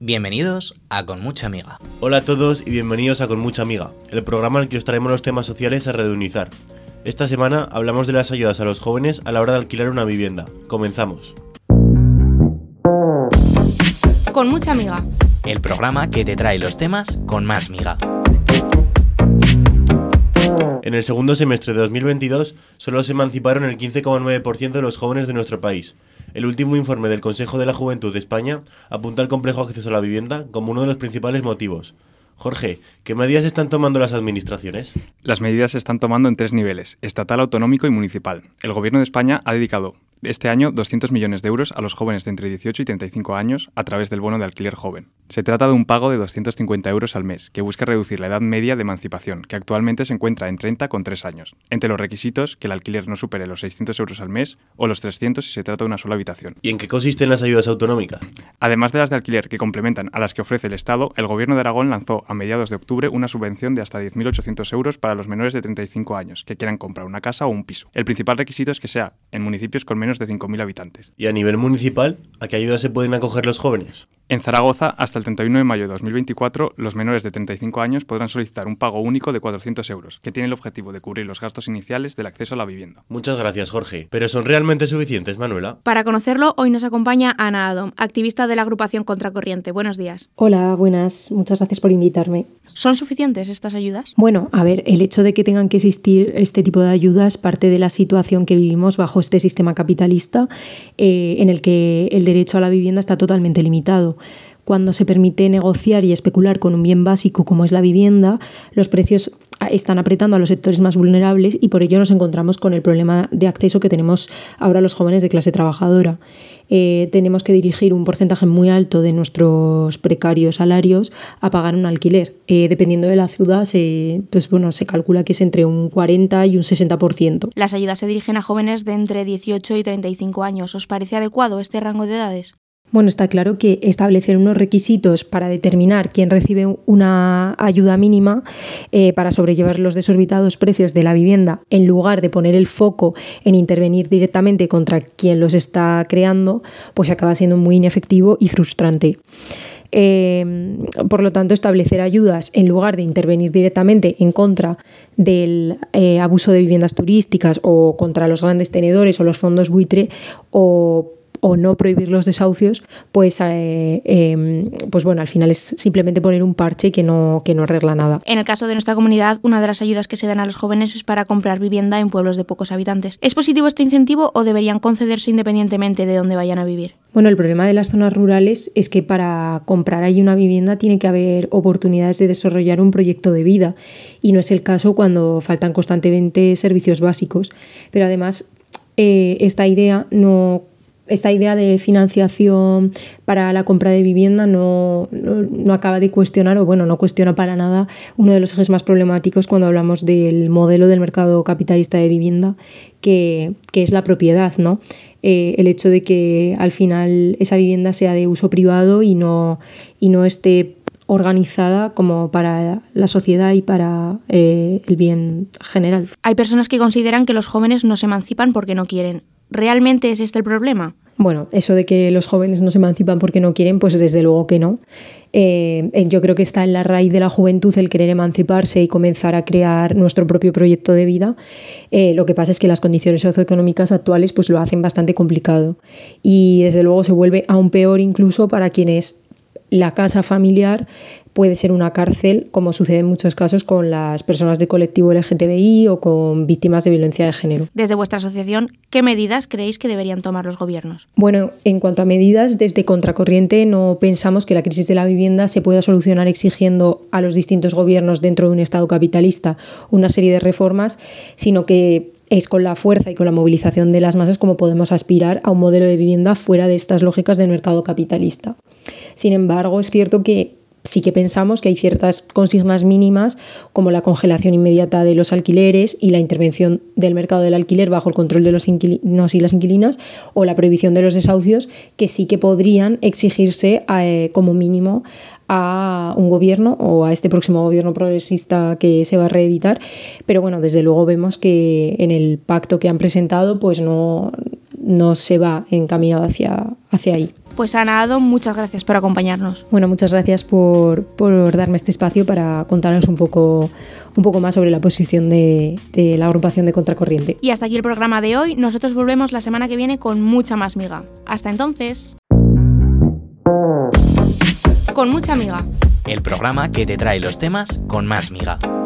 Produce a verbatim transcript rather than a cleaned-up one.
Bienvenidos a Con Mucha Amiga. Hola a todos y bienvenidos a Con Mucha Amiga, el programa en el que os traemos los temas sociales a redondear. Esta semana hablamos de las ayudas a los jóvenes a la hora de alquilar una vivienda. Comenzamos. Con Mucha Amiga, El programa que te trae los temas con más miga. En el segundo semestre de dos mil veintidós solo se emanciparon el quince coma nueve por ciento de los jóvenes de nuestro país. El último informe del Consejo de la Juventud de España apunta al complejo acceso a la vivienda como uno de los principales motivos. Jorge, ¿qué medidas están tomando las administraciones? Las medidas se están tomando en tres niveles: estatal, autonómico y municipal. El Gobierno de España ha dedicado este año doscientos millones de euros a los jóvenes de entre dieciocho y treinta y cinco años a través del bono de alquiler joven. Se trata de un pago de doscientos cincuenta euros al mes, que busca reducir la edad media de emancipación, que actualmente se encuentra en treinta con tres años. Entre los requisitos, que el alquiler no supere los seiscientos euros al mes o los trescientos si se trata de una sola habitación. ¿Y en qué consisten las ayudas autonómicas? Además de las de alquiler que complementan a las que ofrece el Estado, el Gobierno de Aragón lanzó a mediados de octubre una subvención de hasta diez mil ochocientos euros para los menores de treinta y cinco años que quieran comprar una casa o un piso. El principal requisito es que sea en municipios con menos de cinco mil habitantes. ¿Y a nivel municipal, a qué ayudas se pueden acoger los jóvenes? En Zaragoza, hasta el treinta y uno de mayo de dos mil veinticuatro, los menores de treinta y cinco años podrán solicitar un pago único de cuatrocientos euros, que tiene el objetivo de cubrir los gastos iniciales del acceso a la vivienda. Muchas gracias, Jorge. ¿Pero son realmente suficientes, Manuela? Para conocerlo, hoy nos acompaña Ana Adom, activista de la agrupación Contracorriente. Buenos días. Hola, buenas. Muchas gracias por invitarme. ¿Son suficientes estas ayudas? Bueno, a ver, el hecho de que tengan que existir este tipo de ayudas parte de la situación que vivimos bajo este sistema capitalista eh, en el que el derecho a la vivienda está totalmente limitado. Cuando se permite negociar y especular con un bien básico como es la vivienda, los precios están apretando a los sectores más vulnerables y por ello nos encontramos con el problema de acceso que tenemos ahora los jóvenes de clase trabajadora. Eh, tenemos que dirigir un porcentaje muy alto de nuestros precarios salarios a pagar un alquiler. Eh, dependiendo de la ciudad, se, pues bueno, se calcula que es entre un cuarenta y un sesenta por ciento. Las ayudas se dirigen a jóvenes de entre dieciocho y treinta y cinco años. ¿Os parece adecuado este rango de edades? Bueno, está claro que establecer unos requisitos para determinar quién recibe una ayuda mínima eh, para sobrellevar los desorbitados precios de la vivienda, en lugar de poner el foco en intervenir directamente contra quien los está creando, pues acaba siendo muy inefectivo y frustrante. Eh, por lo tanto, establecer ayudas en lugar de intervenir directamente en contra del eh, abuso de viviendas turísticas o contra los grandes tenedores o los fondos buitre o o no prohibir los desahucios, pues, eh, eh, pues bueno, al final es simplemente poner un parche que no, que no arregla nada. En el caso de nuestra comunidad, una de las ayudas que se dan a los jóvenes es para comprar vivienda en pueblos de pocos habitantes. ¿Es positivo este incentivo o deberían concederse independientemente de dónde vayan a vivir? Bueno, el problema de las zonas rurales es que para comprar allí una vivienda tiene que haber oportunidades de desarrollar un proyecto de vida y no es el caso cuando faltan constantemente servicios básicos. Pero además, eh, esta idea no... Esta idea de financiación para la compra de vivienda no, no, no acaba de cuestionar, o bueno, no cuestiona para nada uno de los ejes más problemáticos cuando hablamos del modelo del mercado capitalista de vivienda, que, que es la propiedad, ¿no? Eh, el hecho de que al final esa vivienda sea de uso privado y no, y no esté organizada como para la sociedad y para eh, el bien general. Hay personas que consideran que los jóvenes no se emancipan porque no quieren. ¿Realmente es este el problema? Bueno, eso de que los jóvenes no se emancipan porque no quieren, pues desde luego que no. Eh, yo creo que está en la raíz de la juventud el querer emanciparse y comenzar a crear nuestro propio proyecto de vida. Eh, lo que pasa es que las condiciones socioeconómicas actuales pues lo hacen bastante complicado y desde luego se vuelve aún peor incluso para quienes la casa familiar puede ser una cárcel, como sucede en muchos casos con las personas del colectivo L G T B I o con víctimas de violencia de género. Desde vuestra asociación, ¿qué medidas creéis que deberían tomar los gobiernos? Bueno, en cuanto a medidas, desde Contracorriente no pensamos que la crisis de la vivienda se pueda solucionar exigiendo a los distintos gobiernos dentro de un Estado capitalista una serie de reformas, sino que es con la fuerza y con la movilización de las masas como podemos aspirar a un modelo de vivienda fuera de estas lógicas del mercado capitalista. Sin embargo, es cierto que sí que pensamos que hay ciertas consignas mínimas como la congelación inmediata de los alquileres y la intervención del mercado del alquiler bajo el control de los inquilinos y las inquilinas o la prohibición de los desahucios que sí que podrían exigirse eh, como mínimo a un gobierno o a este próximo gobierno progresista que se va a reeditar, pero bueno, desde luego vemos que en el pacto que han presentado pues no, no se va encaminado hacia, hacia ahí. Pues Ana, Adon, muchas gracias por acompañarnos. Bueno, muchas gracias por, por darme este espacio para contarnos un poco, un poco más sobre la posición de, de la agrupación de Contracorriente. Y hasta aquí el programa de hoy. Nosotros volvemos la semana que viene con mucha más miga. Hasta entonces. Con mucha miga. El programa que te trae los temas con más miga.